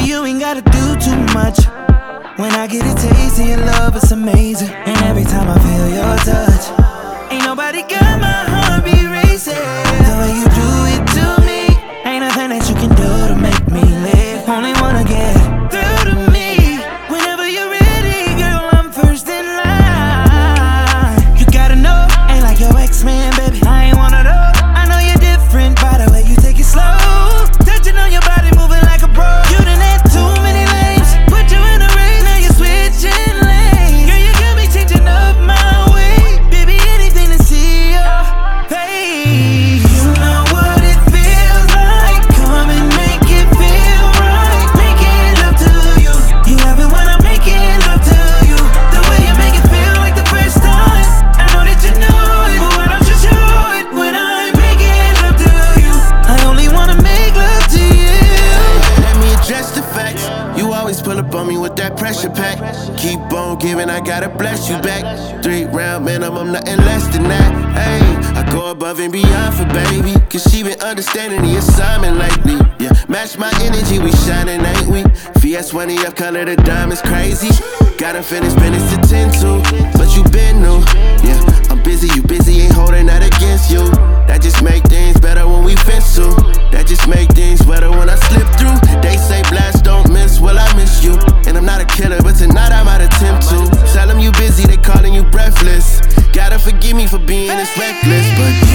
Baby, you ain't gotta do too much. When I get a taste of your love, it's amazing. And every time I feel your touch, ain't nobody got my heartbeat racing. The way you do it to me, ain't nothing that you can do to make me live. Only wanna get through to me. Whenever you're ready, girl, I'm first in line. You gotta know, ain't like your ex-man, baby. I ain't one of those. I know you're different by the way you take it slow. Touching on your body, moving like a pro. You done had too many lanes, put you in a race, now you're switching lanes. Girl, you got me changing up my way. Baby, anything to see your face. You know what it feels like. Come and make it feel right. Making love to you. You love it when I'm making love to you. The way you make it feel like the first time. I know that you know it, but why don't you show it when I'm making love to you? I only wanna make love to you. Let me address the facts. You always pull up on me with that pressure pack. Keep on giving, I gotta bless you back. 3-round minimum, nothing less than that. Hey, I go above and beyond for baby, cause she been understanding the assignment lately. Yeah, match my energy, we shining, ain't we? VS1 up, color the diamonds crazy. Gotta finish business to 10 to, but you been new. Yeah, I'm busy, you busy, ain't holding that against you. That just make things better when we fence to. That just make things better when I slip through. They say blast don't miss, well I miss you. And I'm not a killer, but tonight I might attempt to. Tell them you busy, they calling you breathless. Gotta forgive me for being this reckless, but